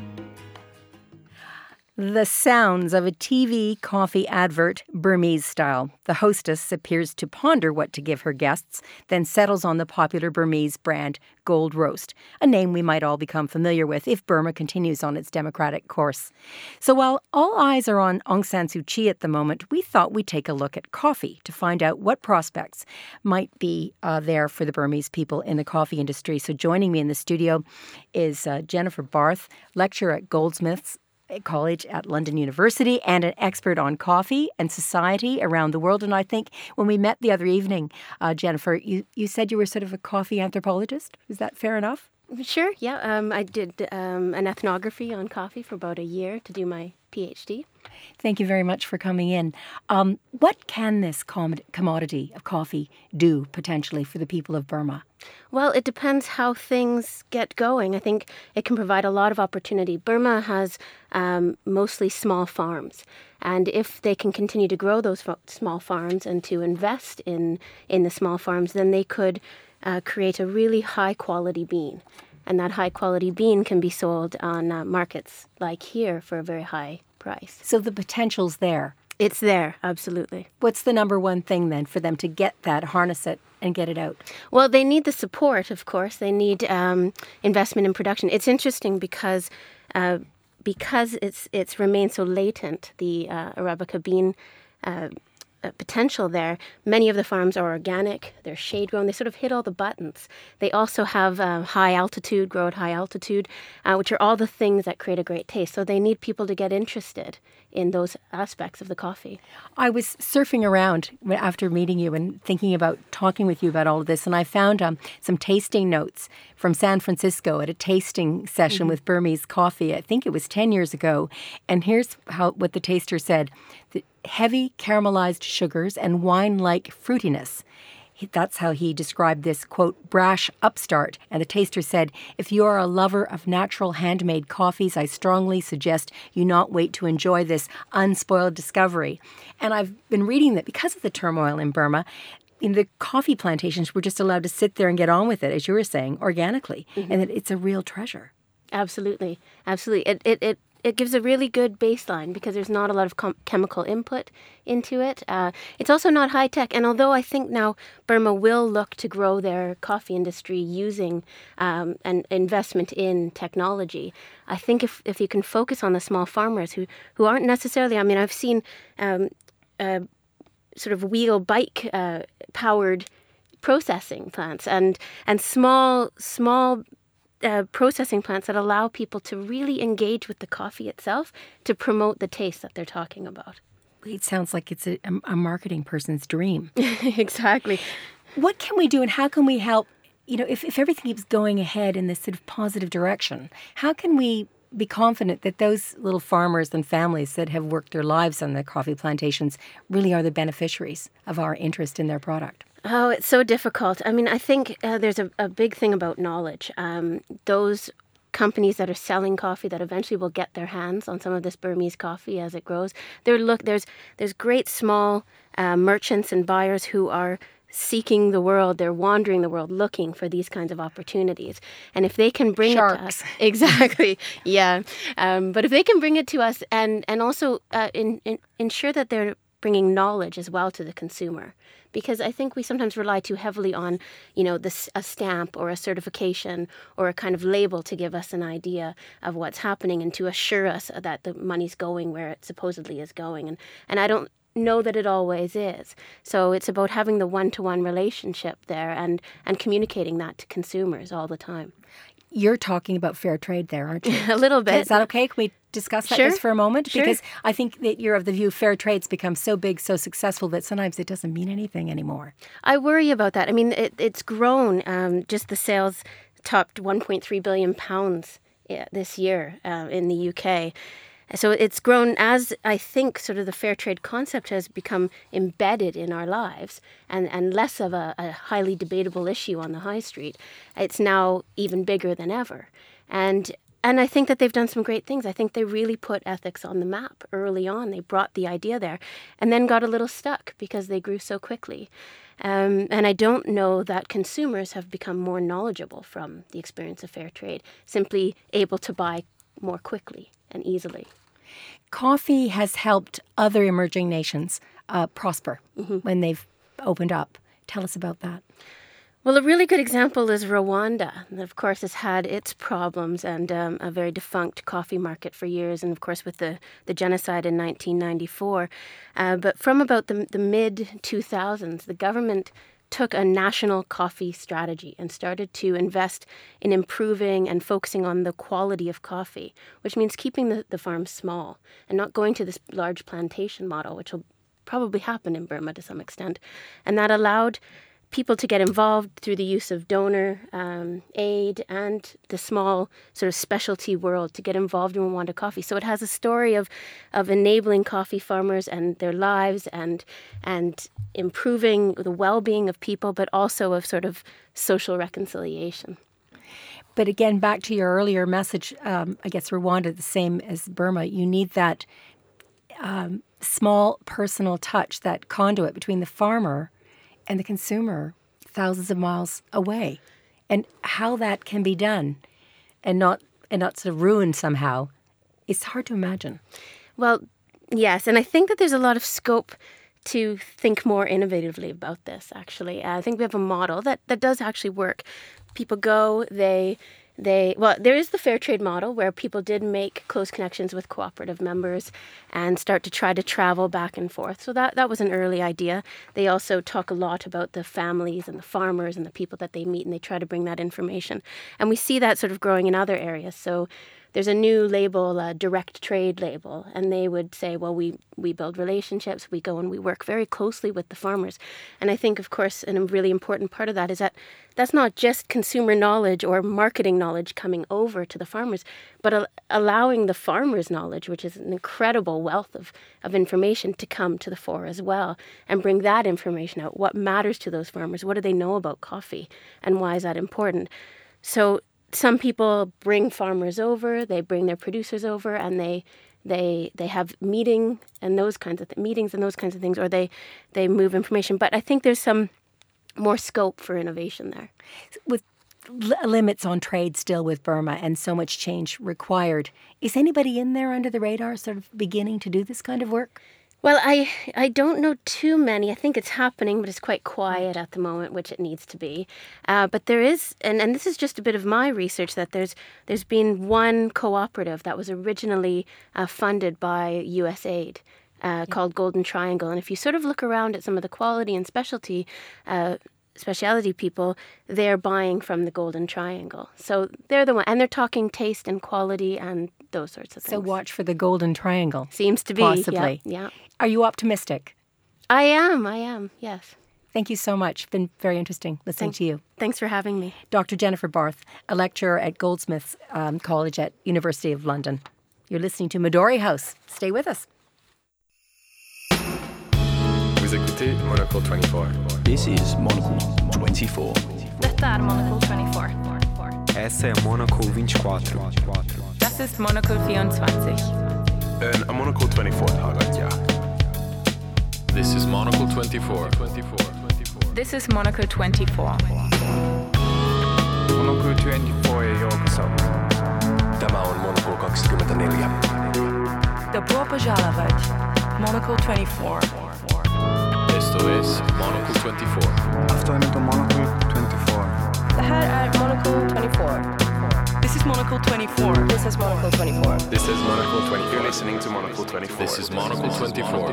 The sounds of a T V coffee advert, Burmese style. The hostess appears to ponder what to give her guests, then settles on the popular Burmese brand Gold Roast, a name we might all become familiar with if Burma continues on its democratic course. So while all eyes are on Aung San Suu Kyi at the moment, we thought we'd take a look at coffee to find out what prospects might be uh, there for the Burmese people in the coffee industry. So joining me in the studio is uh, Jennifer Barth, lecturer at Goldsmiths College at London University and an expert on coffee and society around the world. And I think when we met the other evening, uh, Jennifer, you, you said you were sort of a coffee anthropologist. Is that fair enough? Sure, yeah. Um, I did um, an ethnography on coffee for about a year to do my PhD. Thank you very much for coming in. Um, what can this com- commodity of coffee do potentially for the people of Burma? Well, it depends how things get going. I think it can provide a lot of opportunity. Burma has um, mostly small farms. And if they can continue to grow those f- small farms and to invest in, in the small farms, then they could uh, create a really high-quality bean. And that high-quality bean can be sold on uh, markets like here for a very high price. So the potential's there. It's there, absolutely. What's the number one thing then for them to get that, harness it, and get it out? Well, they need the support, of course. They need um, investment in production. It's interesting because uh, because it's it's remained so latent, the uh, Arabica bean uh, uh, potential there. Many of the farms are organic. They're shade grown. They sort of hit all the buttons. They also have uh, high altitude, grow at high altitude, uh, which are all the things that create a great taste. So they need people to get interested in those aspects of the coffee. I was surfing around after meeting you and thinking about talking with you about all of this, and I found um, some tasting notes from San Francisco at a tasting session mm-hmm. with Burmese coffee. I think it was ten years ago. And here's how what the taster said. The heavy caramelized sugars and wine-like fruitiness. That's how he described this, quote, brash upstart. And the taster said, if you are a lover of natural handmade coffees, I strongly suggest you not wait to enjoy this unspoiled discovery. And I've been reading that because of the turmoil in Burma, in the coffee plantations were just allowed to sit there and get on with it, as you were saying, organically, mm-hmm. and that it's a real treasure. Absolutely. Absolutely. It, it, it It gives a really good baseline because there's not a lot of com- chemical input into it. Uh, it's also not high tech. And although I think now Burma will look to grow their coffee industry using um, an investment in technology, I think if, if you can focus on the small farmers who, who aren't necessarily, I mean, I've seen um, uh, sort of wheel bike uh, powered processing plants and, and small, small Uh, processing plants that allow people to really engage with the coffee itself to promote the taste that they're talking about. It sounds like it's a, a marketing person's dream. Exactly. What can we do and how can we help, you know, if, if everything keeps going ahead in this sort of positive direction, how can we be confident that those little farmers and families that have worked their lives on the coffee plantations really are the beneficiaries of our interest in their product? Oh, it's so difficult. I mean, I think uh, there's a, a big thing about knowledge. Um, those companies that are selling coffee that eventually will get their hands on some of this Burmese coffee as it grows, they're look there's there's great small uh, merchants and buyers who are seeking the world. They're wandering the world looking for these kinds of opportunities. And if they can bring Sharks. it to us, exactly, yeah. Um, but if they can bring it to us and and also uh, in, in, ensure that they're bringing knowledge as well to the consumer. Because I think we sometimes rely too heavily on, you know, this, a stamp or a certification or a kind of label to give us an idea of what's happening and to assure us that the money's going where it supposedly is going. And, and I don't know that it always is. So it's about having the one-to-one relationship there and, and communicating that to consumers all the time. You're talking about fair trade there, aren't you? A little bit. Is that okay? Can we discuss that Sure. just for a moment? Sure. Because I think that you're of the view fair trade's become so big, so successful that sometimes it doesn't mean anything anymore. I worry about that. I mean, it, it's grown. Um, just the sales topped one point three billion pounds this year uh, in the U K. So it's grown as I think sort of the fair trade concept has become embedded in our lives and, and less of a, a highly debatable issue on the high street. It's now even bigger than ever. And And I think that they've done some great things. I think they really put ethics on the map early on. They brought the idea there and then got a little stuck because they grew so quickly. Um, and I don't know that consumers have become more knowledgeable from the experience of fair trade, simply able to buy more quickly and easily. Coffee has helped other emerging nations uh, prosper mm-hmm. when they've opened up. Tell us about that. Well, a really good example is Rwanda. Of course, has had its problems and um, a very defunct coffee market for years, and of course with the, the genocide in nineteen ninety-four. Uh, but from about the, the mid two thousands, the government took a national coffee strategy and started to invest in improving and focusing on the quality of coffee, which means keeping the, the farms small and not going to this large plantation model, which will probably happen in Burma to some extent. And that allowed people to get involved through the use of donor um, aid and the small sort of specialty world to get involved in Rwanda coffee. So it has a story of of enabling coffee farmers and their lives and and improving the well-being of people, but also of sort of social reconciliation. But again, back to your earlier message, um, I guess Rwanda, the same as Burma, you need that um, small personal touch, that conduit between the farmer and the consumer thousands of miles away. And how that can be done and not and not sort of ruined somehow, it's hard to imagine. Well, yes, and I think that there's a lot of scope to think more innovatively about this, actually. I think we have a model that, that does actually work. People go, they... They well, there is the fair trade model where people did make close connections with cooperative members and start to try to travel back and forth. So that, that was an early idea. They also talk a lot about the families and the farmers and the people that they meet, and they try to bring that information. And we see that sort of growing in other areas. So there's a new label, a direct trade label, and they would say, well, we, we build relationships, we go and we work very closely with the farmers. And I think, of course, and a really important part of that is that that's not just consumer knowledge or marketing knowledge coming over to the farmers, but a- allowing the farmers' knowledge, which is an incredible wealth of, of information, to come to the fore as well and bring that information out. What matters to those farmers? What do they know about coffee? And why is that important? So some people bring farmers over, they bring their producers over, and they they they have meeting and those kinds of th- meetings and those kinds of things, or they they move information. But I think there's some more scope for innovation there. With l- limits on trade still with Burma and so much change required, is anybody in there under the radar sort of beginning to do this kind of work? Well, I I don't know too many. I think it's happening, but it's quite quiet at the moment, which it needs to be. Uh, but there is, and, and this is just a bit of my research, that there's there's been one cooperative that was originally uh, funded by U S aid uh, yeah. called Golden Triangle. And if you sort of look around at some of the quality and specialty uh, specialty people, they're buying from the Golden Triangle. So they're the one, and they're talking taste and quality and those sorts of things. So watch for the Golden Triangle. Seems to be. Possibly. Yeah. yeah. Are you optimistic? I am, I am, yes. Thank you so much. It's been very interesting listening Thank, to you. Thanks for having me. Doctor Jennifer Barth, a lecturer at Goldsmiths um, College at University of London. You're listening to Midori House. Stay with us. Vous écoutez Monocle twenty-four. This is Monocle twenty-four. Detta är Monocle twenty-four. Essa é Monocle vinte-quatro. Das ist Monocle vierundzwanzig. En Monocle twenty-four hallgatja. This is Monocle twenty-four. This is Monocle twenty-four. Monocle twenty-four ja joukossa. Tämä on Monocle kaksikymmentäneljä. Dobro požalovat. Monocle twenty-four. Esto es Monocle twenty-four. Aftoimet on Monocle twenty-four. Det här är Monocle twenty-four. This is Monocle twenty-four. This is Monocle twenty-four. This is Monocle twenty-four. You're listening to Monocle twenty-four. This is Monocle twenty-four.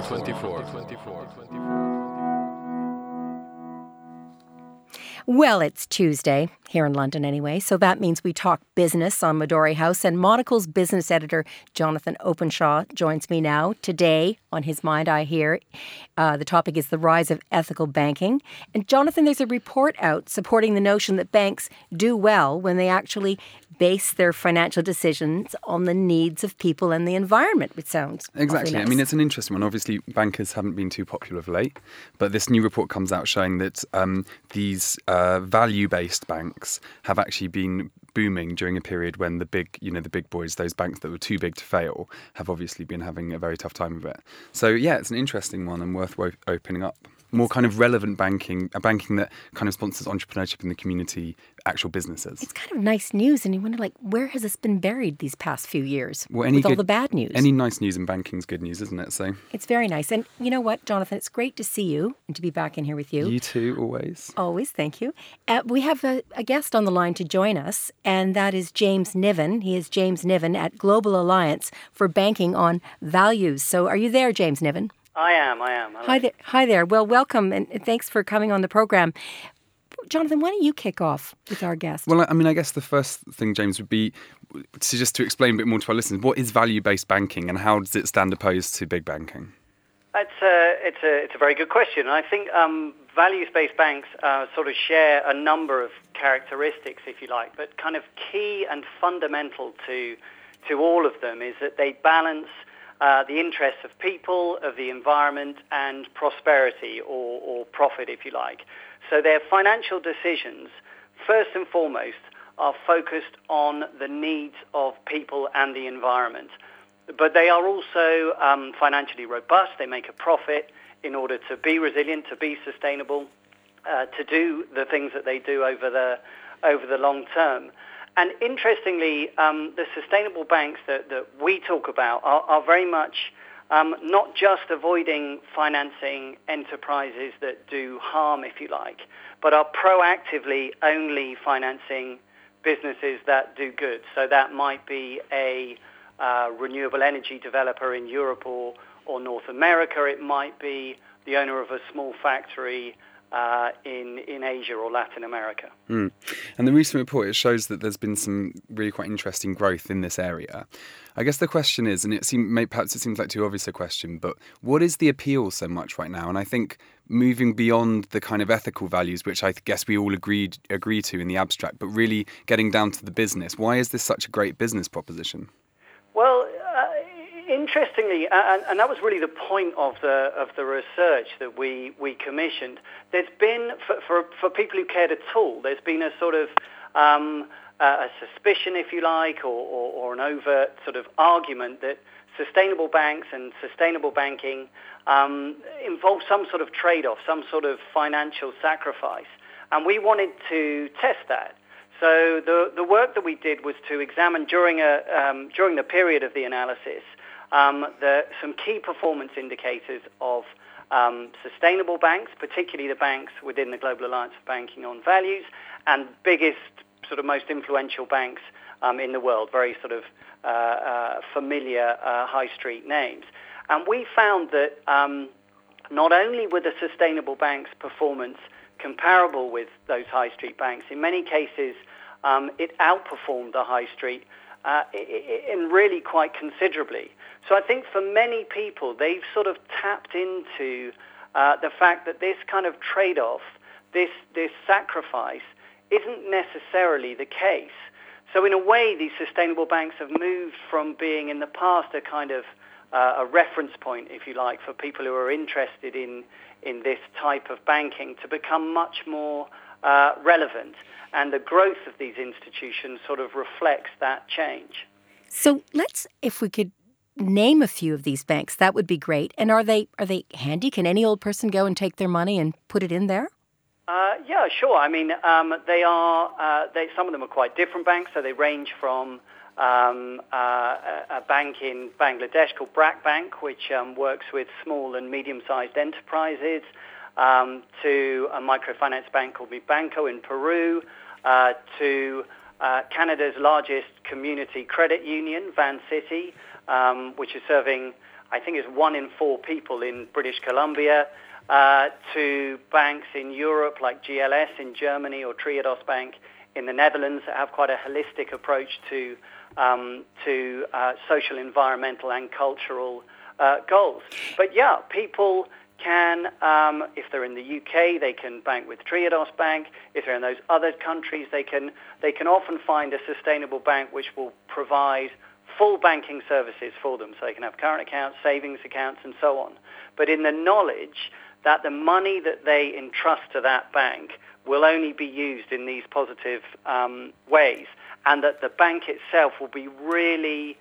Well, it's Tuesday, here in London anyway, so that means we talk business on Midori House, and Monocle's business editor, Jonathan Openshaw, joins me now. Today, on His Mind, I hear, uh, the topic is the rise of ethical banking. And Jonathan, there's a report out supporting the notion that banks do well when they actually base their financial decisions on the needs of people and the environment, which sounds Exactly. nice. I mean, it's an interesting one. Obviously, bankers haven't been too popular of late, but this new report comes out showing that um, these uh, value-based banks have actually been booming during a period when the big, you know, the big boys, those banks that were too big to fail, have obviously been having a very tough time of it. So yeah, it's an interesting one and worth wo- opening up. More kind of relevant banking, a banking that kind of sponsors entrepreneurship in the community, actual businesses. It's kind of nice news, and you wonder, like, where has this been buried these past few years well, any with good, all the bad news? Any nice news in banking is good news, isn't it? So it's very nice. And you know what, Jonathan, it's great to see you and to be back in here with you. You too, always. Always, thank you. Uh, we have a, a guest on the line to join us, and that is James Niven. He is James Niven at Global Alliance for Banking on Values. So are you there, James Niven? I am, I am. Hi there. Hi there. Well, welcome, and thanks for coming on the program. Jonathan, why don't you kick off with our guest? Well, I mean, I guess the first thing, James, would be to just to explain a bit more to our listeners, what is value-based banking and how does it stand opposed to big banking? It's a, it's a, it's a very good question. I think um, values-based banks uh, sort of share a number of characteristics, if you like, but kind of key and fundamental to to all of them is that they balance Uh, the interests of people, of the environment, and prosperity or, or profit, if you like. So their financial decisions, first and foremost, are focused on the needs of people and the environment. But they are also um, financially robust. They make a profit in order to be resilient, to be sustainable, uh, to do the things that they do over the over the long term. And interestingly, um, the sustainable banks that, that we talk about are, are very much um, not just avoiding financing enterprises that do harm, if you like, but are proactively only financing businesses that do good. So that might be a uh, renewable energy developer in Europe or, or North America. It might be the owner of a small factory Uh, in, in Asia or Latin America. Mm. And the recent report, it shows that there's been some really quite interesting growth in this area. I guess the question is, and it seems, perhaps it seems like too obvious a question, but what is the appeal so much right now? And I think moving beyond the kind of ethical values, which I guess we all agreed, agree to in the abstract, but really getting down to the business, why is this such a great business proposition? Well, uh, interestingly, and, and that was really the point of the of the research that we, we commissioned, there's been, for, for, for people who cared at all, there's been a sort of um, a suspicion, if you like, or, or, or an overt sort of argument that sustainable banks and sustainable banking um, involve some sort of trade-off, some sort of financial sacrifice. And we wanted to test that. So the, the work that we did was to examine during, a, um, during the period of the analysis Um, the, some key performance indicators of um, sustainable banks, particularly the banks within the Global Alliance for Banking on Values, and biggest, sort of most influential banks um, in the world, very sort of uh, uh, familiar uh, high street names. And we found that um, not only were the sustainable banks' performance comparable with those high street banks, in many cases um, it outperformed the high street uh, in really quite considerably. So I think for many people, they've sort of tapped into uh, the fact that this kind of trade-off, this this sacrifice, isn't necessarily the case. So in a way, these sustainable banks have moved from being in the past a kind of uh, a reference point, if you like, for people who are interested in, in this type of banking to become much more uh, relevant. And the growth of these institutions sort of reflects that change. So let's, if we could name a few of these banks, that would be great. And are they are they handy? Can any old person go and take their money and put it in there? Uh, yeah, sure. I mean, um, they are. Uh, they some of them are quite different banks. So they range from um, uh, a bank in Bangladesh called BRAC Bank, which um, works with small and medium-sized enterprises, um, to a microfinance bank called Mi Banco in Peru, uh, to uh, Canada's largest community credit union, Van City, Um, which is serving, I think it's one in four people in British Columbia, uh, to banks in Europe like G L S in Germany or Triodos Bank in the Netherlands that have quite a holistic approach to um, to uh, social, environmental and cultural uh, goals. But yeah, people can, um, if they're in the U K, they can bank with Triodos Bank. If they're in those other countries, they can they can often find a sustainable bank which will provide full banking services for them, so they can have current accounts, savings accounts, and so on. But in the knowledge that the money that they entrust to that bank will only be used in these positive um, ways, and that the bank itself will be really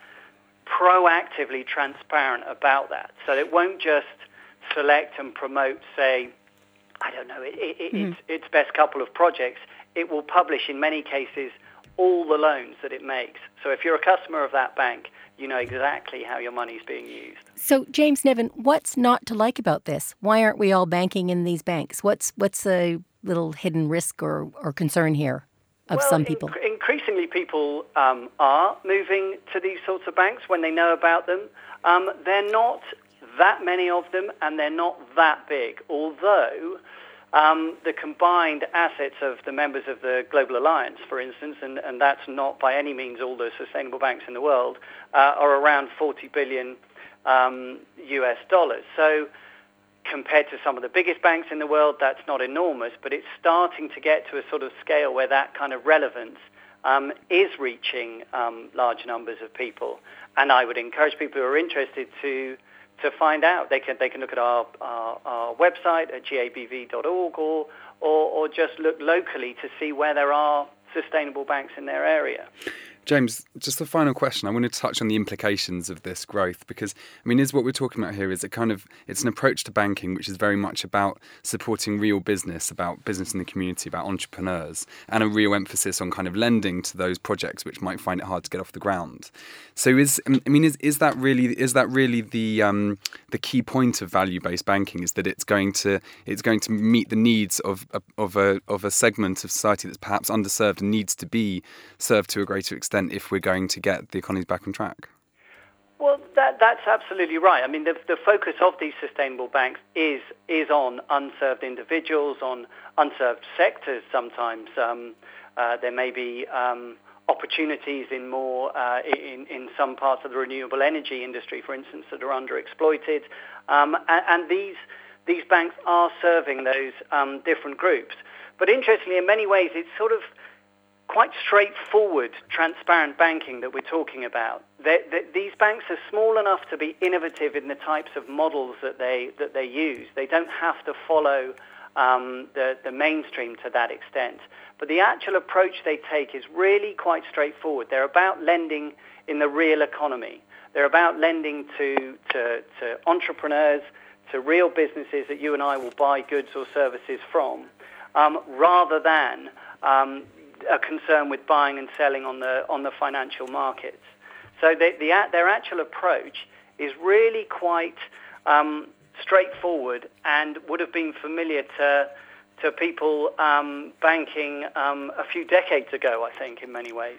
proactively transparent about that. So it won't just select and promote, say, I don't know, it, it, mm. its, its best couple of projects. It will publish, in many cases, all the loans that it makes. So if you're a customer of that bank, you know exactly how your money's being used. So, James Niven, what's not to like about this? Why aren't we all banking in these banks? What's what's the little hidden risk or, or concern here of well, some people? Inc- increasingly, people um, are moving to these sorts of banks when they know about them. Um, they're not that many of them, and they're not that big, although um, the combined assets of the members of the Global Alliance, for instance, and, and that's not by any means all the sustainable banks in the world, uh, are around forty billion um, U S dollars. So compared to some of the biggest banks in the world, that's not enormous, but it's starting to get to a sort of scale where that kind of relevance um, is reaching um, large numbers of people. And I would encourage people who are interested to to find out. They can they can look at our, our, our website at G A B V dot org or, or or just look locally to see where there are sustainable banks in their area. James, just a final question. I want to touch on the implications of this growth because, I mean, is what we're talking about here is a kind of, it's an approach to banking which is very much about supporting real business, about business in the community, about entrepreneurs, and a real emphasis on kind of lending to those projects which might find it hard to get off the ground. So is, I mean, is is that really is that really the um, the key point of value-based banking? Is that it's going to it's going to meet the needs of a, of a of a segment of society that's perhaps underserved and needs to be served to a greater extent if we're going to get the economies back on track? Well, that, that's absolutely right. I mean, the, the focus of these sustainable banks is is on unserved individuals, on unserved sectors sometimes. Um, uh, there may be um, opportunities in more uh, in, in some parts of the renewable energy industry, for instance, that are underexploited. Um, and, and these, these banks are serving those um, different groups. But interestingly, in many ways, it's sort of quite straightforward, transparent banking that we're talking about. They're, they're, these banks are small enough to be innovative in the types of models that they that they use. They don't have to follow um, the, the mainstream to that extent. But the actual approach they take is really quite straightforward. They're about lending in the real economy. They're about lending to, to, to entrepreneurs, to real businesses that you and I will buy goods or services from, um, rather than um, a concern with buying and selling on the on the financial markets. So the, the, their actual approach is really quite um, straightforward and would have been familiar to to people um, banking um, a few decades ago, I think, in many ways.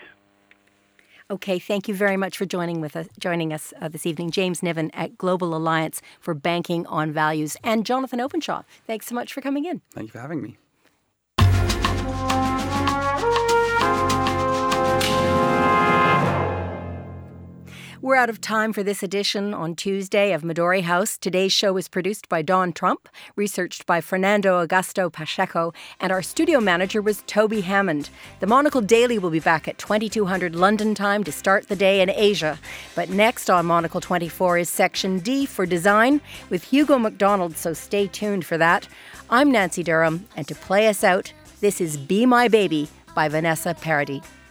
Okay, thank you very much for joining with us, joining us uh, this evening. James Niven at Global Alliance for Banking on Values, and Jonathan Openshaw. Thanks so much for coming in. Thank you for having me. We're out of time for this edition on Tuesday of Midori House. Today's show was produced by Dawn Trump, researched by Fernando Augusto Pacheco, and our studio manager was Toby Hammond. The Monocle Daily will be back at twenty-two hundred London time to start the day in Asia. But next on Monocle twenty-four is Section D for Design with Hugo McDonald, so stay tuned for that. I'm Nancy Durham, and to play us out, this is Be My Baby by Vanessa Paradis.